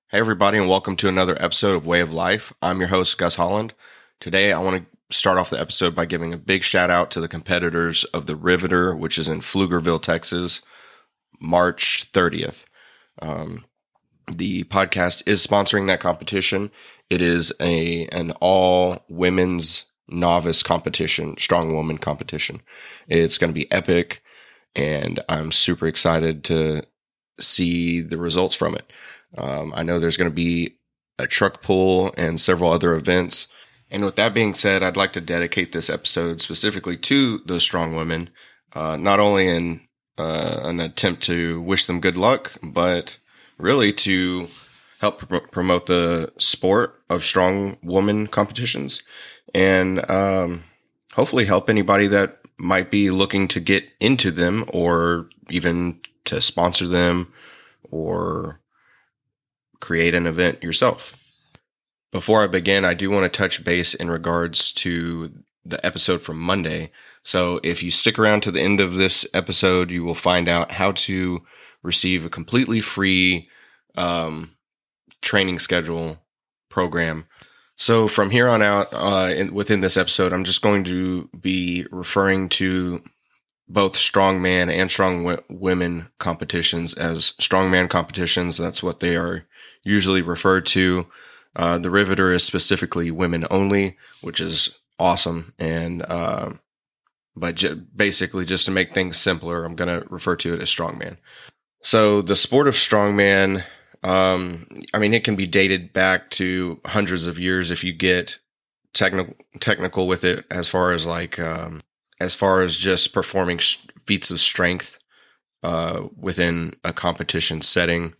Hey, everybody, and welcome to another episode of Way of Life. I'm your host, Gus Holland. Today, I want to start off the episode by giving a big shout out to the competitors of the Riveter, which is in Pflugerville, Texas, March 30th. The podcast is sponsoring that competition. It is an all women's novice competition, strong woman competition. It's going to be epic, and I'm super excited to see the results from it. I know there's going to be a truck pull and several other events. And with that being said, I'd like to dedicate this episode specifically to those strong women, not only in an attempt to wish them good luck, but really to help promote the sport of strong woman competitions and hopefully help anybody that might be looking to get into them or even to sponsor them or create an event yourself. Before I begin, I do want to touch base in regards to the episode from Monday. So if you stick around to the end of this episode, you will find out how to receive a completely free training schedule program. So from here on out, within this episode, I'm just going to be referring to both strongman and strong women competitions as strongman competitions. That's what they are usually referred to. The Riveter is specifically women only, which is awesome. And, basically just to make things simpler, I'm going to refer to it as strongman. So the sport of strongman, it can be dated back to hundreds of years if you get technical with it, as far as just performing feats of strength within a competition setting.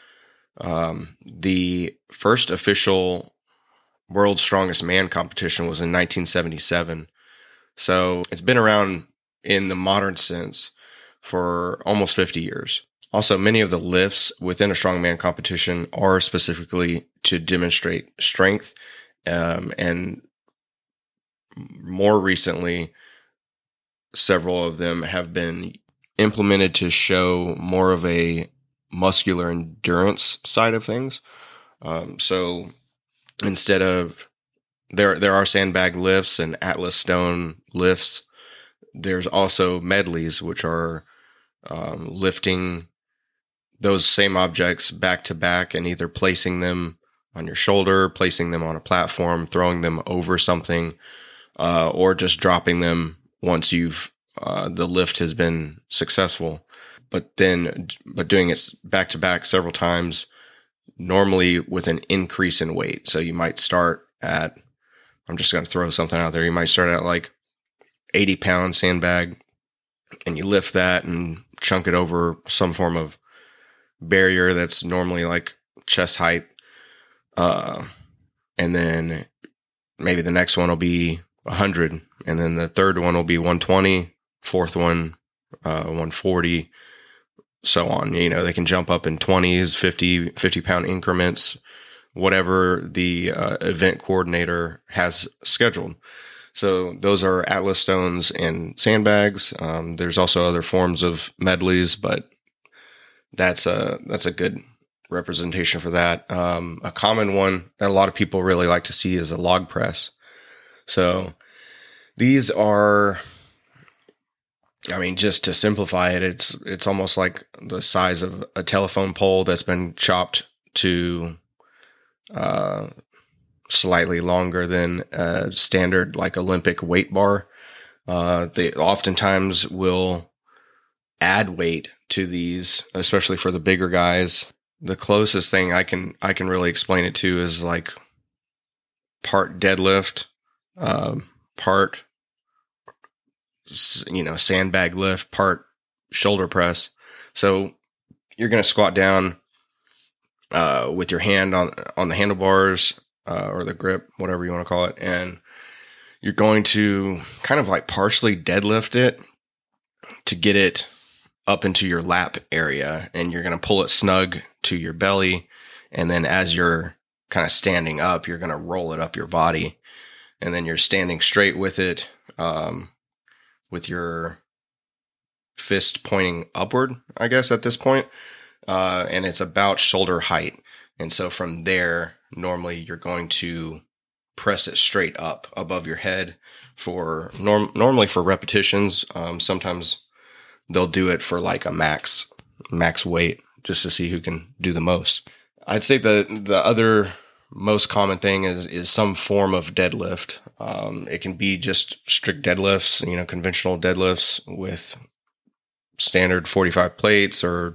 The first official World's Strongest Man competition was in 1977. So it's been around in the modern sense for almost 50 years. Also, many of the lifts within a strongman competition are specifically to demonstrate strength. And more recently, several of them have been implemented to show more of a muscular endurance side of things. So instead of there are sandbag lifts and Atlas stone lifts, there's also medleys, which are lifting those same objects back to back and either placing them on your shoulder, placing them on a platform, throwing them over something, or just dropping them once the lift has been successful. But doing it back to back several times, normally with an increase in weight. So you might start at, I'm just going to throw something out there. You might start at like 80-pound sandbag and you lift that and chunk it over some form of barrier that's normally like chest height. And then maybe the next one will be 100. And then the third one will be 120, fourth one, 140, so on. They can jump up in 20s, 50-pound increments, whatever the event coordinator has scheduled. So those are Atlas stones and sandbags. There's also other forms of medleys, but that's a good representation for that. A common one that a lot of people really like to see is a log press. So these are, just to simplify it, it's almost like the size of a telephone pole that's been chopped to slightly longer than a standard like Olympic weight bar. They oftentimes will add weight to these, especially for the bigger guys. The closest thing I can really explain it to is like part deadlift, part sandbag lift, part shoulder press. So you're going to squat down with your hand on the handlebars or the grip, whatever you want to call it, and you're going to kind of like partially deadlift it to get it up into your lap area, and you're going to pull it snug to your belly, and then as you're kind of standing up, you're going to roll it up your body, and then you're standing straight with it, with your fist pointing upward, I guess, at this point. And it's about shoulder height. And so from there, normally you're going to press it straight up above your head for normally for repetitions. Sometimes they'll do it for like a max weight just to see who can do the most. I'd say the other most common thing is some form of deadlift. It can be just strict deadlifts, conventional deadlifts with standard 45 plates or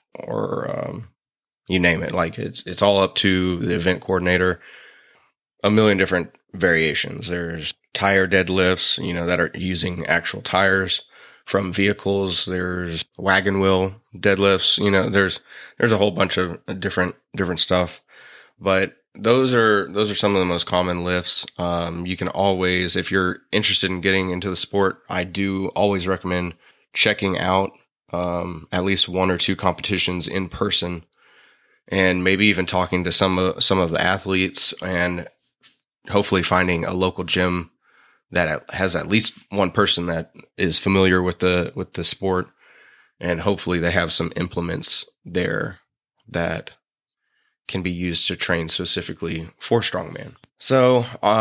you name it. Like it's all up to the event coordinator. A million different variations. There's tire deadlifts, that are using actual tires from vehicles. There's wagon wheel deadlifts. There's a whole bunch of different stuff, but those are some of the most common lifts. You can always, if you're interested in getting into the sport, I do always recommend checking out at least one or two competitions in person, and maybe even talking to some of the athletes, and hopefully finding a local gym that has at least one person that is familiar with the sport, and hopefully they have some implements there that can be used to train specifically for strongman. So,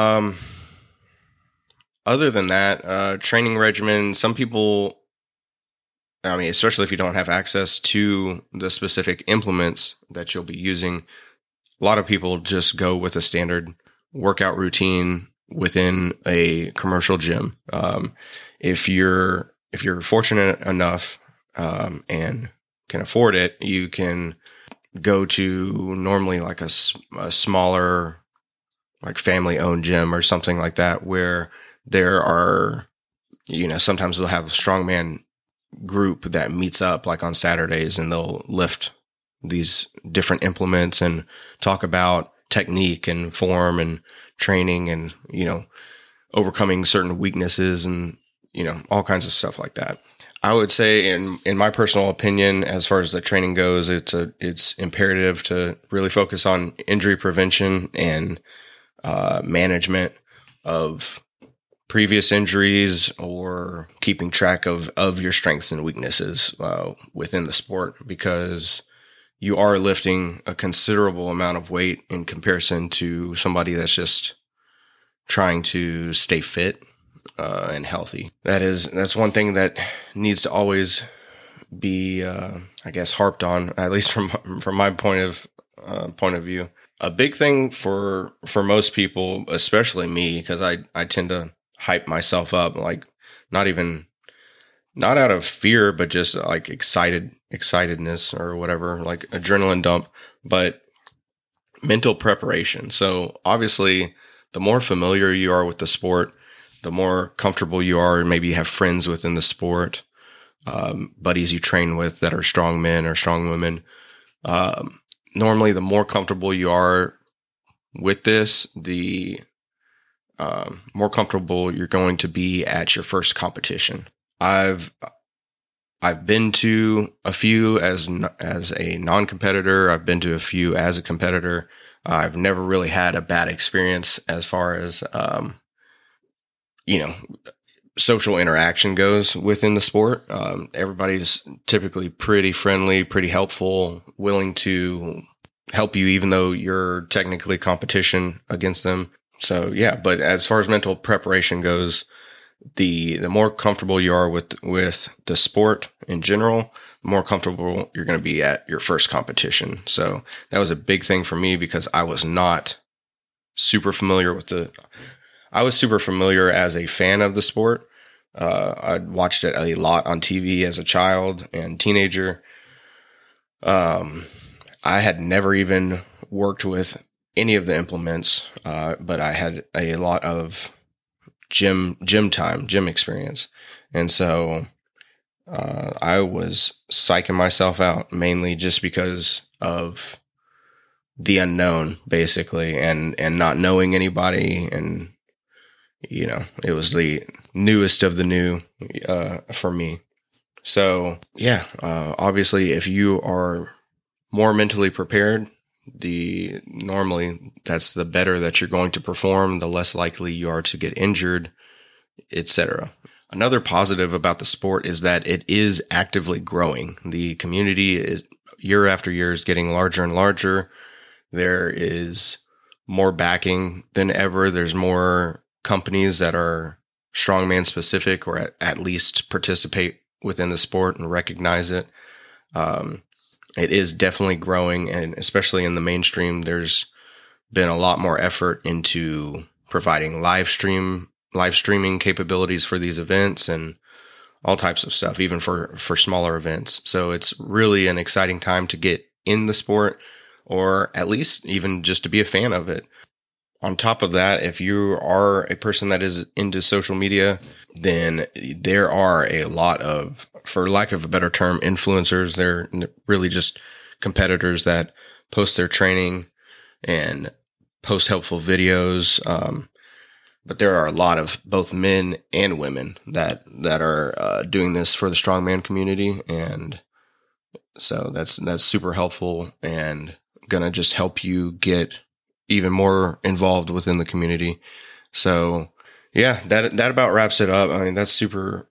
other than that, training regimen, some people, especially if you don't have access to the specific implements that you'll be using, a lot of people just go with a standard workout routine within a commercial gym. If you're fortunate enough and can afford it, you can go to normally like a smaller, like family-owned gym or something like that, where there are, sometimes they'll have a strongman group that meets up like on Saturdays, and they'll lift these different implements and talk about technique and form and training and, overcoming certain weaknesses and, all kinds of stuff like that. I would say in my personal opinion, as far as the training goes, it's imperative to really focus on injury prevention and management of previous injuries, or keeping track of your strengths and weaknesses within the sport, because you are lifting a considerable amount of weight in comparison to somebody that's just trying to stay fit and healthy. That's one thing that needs to always be, harped on, at least from my point of view. A big thing for most people, especially me, because I tend to hype myself up, like not out of fear, but just like excitedness or whatever, like adrenaline dump, but mental preparation. So obviously, the more familiar you are with the sport, the more comfortable you are. Maybe you have friends within the sport, buddies you train with that are strong men or strong women. Normally, the more comfortable you are with this, the more comfortable you're going to be at your first competition. I've been to a few as a non-competitor. I've been to a few as a competitor. I've never really had a bad experience as far as, social interaction goes within the sport. Everybody's typically pretty friendly, pretty helpful, willing to help you, even though you're technically competition against them. So yeah, but as far as mental preparation goes, the more comfortable you are with the sport in general, the more comfortable you're going to be at your first competition. So that was a big thing for me, because I was not super familiar I was super familiar as a fan of the sport. I watched it a lot on TV as a child and teenager. I had never even worked with any of the implements, but I had a lot of gym experience. And so I was psyching myself out, mainly just because of the unknown, basically, and not knowing anybody. And, it was the newest of the new for me. So yeah, obviously if you are more mentally prepared, normally that's the better that you're going to perform, the less likely you are to get injured, etc. Another positive about the sport is that it is actively growing. The community is year after year is getting larger and larger. There is more backing than ever. There's more companies that are strongman specific, or at least participate within the sport and recognize it. It is definitely growing, and especially in the mainstream, there's been a lot more effort into providing live streaming capabilities for these events and all types of stuff, even for smaller events. So it's really an exciting time to get in the sport, or at least even just to be a fan of it. On top of that, if you are a person that is into social media, then there are a lot of, for lack of a better term, influencers. They're really just competitors that post their training and post helpful videos. But there are a lot of both men and women that are doing this for the strongman community. And so that's super helpful and going to just help you get even more involved within the community. So yeah, that about wraps it up. I mean, that's super,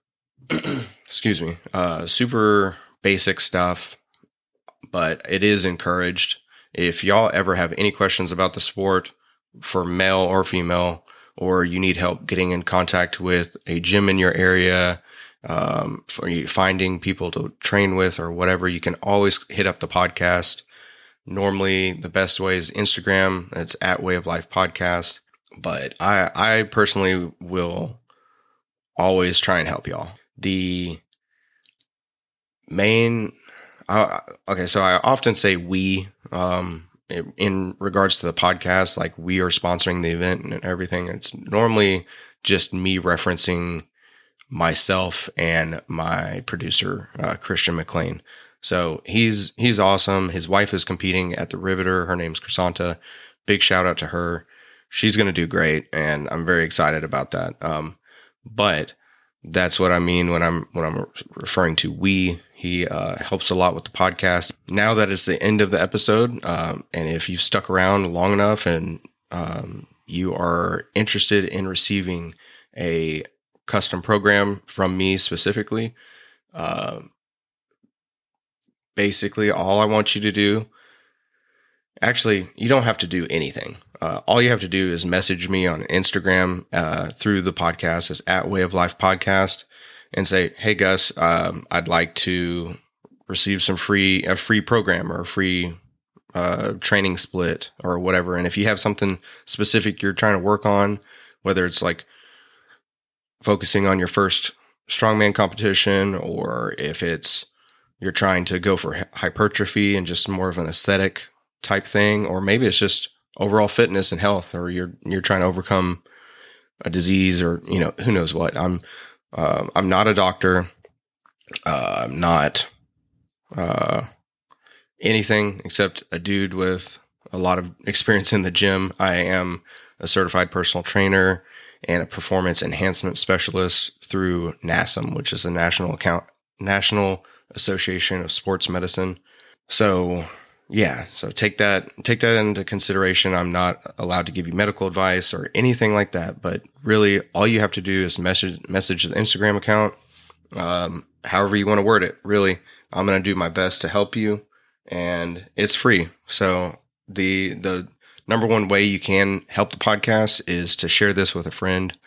super basic stuff, but it is encouraged. If y'all ever have any questions about the sport, for male or female, or you need help getting in contact with a gym in your area, for you finding people to train with or whatever, you can always hit up the podcast. Normally, the best way is Instagram. It's at Way of Life Podcast. But I personally will always try and help y'all. The main, so I often say we, in regards to the podcast, like we are sponsoring the event and everything. It's normally just me referencing myself and my producer, Christian McLean. So he's awesome. His wife is competing at the Riveter. Her name's Crisanta. Big shout out to her. She's going to do great, and I'm very excited about that. But that's what I mean when I'm referring to we. He helps a lot with the podcast. Now that it's the end of the episode, and if you've stuck around long enough and you are interested in receiving a custom program from me specifically, basically all I want you to do, actually, you don't have to do anything. All you have to do is message me on Instagram through the podcast. It's at Way of Life Podcast, and say, hey, Gus, I'd like to receive a free program or a free training split or whatever. And if you have something specific you're trying to work on, whether it's like focusing on your first strongman competition, or if it's you're trying to go for hypertrophy and just more of an aesthetic type thing, or maybe it's just overall fitness and health, or you're trying to overcome a disease, or who knows what. I'm not a doctor. I'm not anything except a dude with a lot of experience in the gym. I am a certified personal trainer and a performance enhancement specialist through NASM, which is the National Association of Sports Medicine. So yeah, so take that into consideration. I'm not allowed to give you medical advice or anything like that, but really all you have to do is message the Instagram account, however you want to word it. Really, I'm going to do my best to help you, and it's free. So the number one way you can help the podcast is to share this with a friend.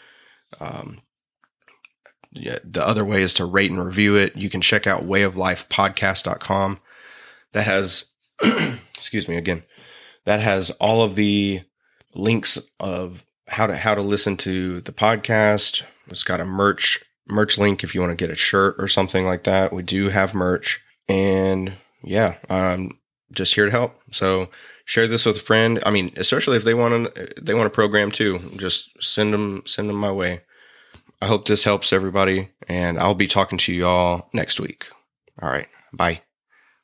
The other way is to rate and review it. You can check out wayoflifepodcast.com. That has, that has all of the links of how to listen to the podcast. It's got a merch link if you want to get a shirt or something like that. We do have merch, and yeah, I'm just here to help. So share this with a friend. I mean, especially if they want a program too, just send them my way. I hope this helps everybody, and I'll be talking to you all next week. All right. Bye.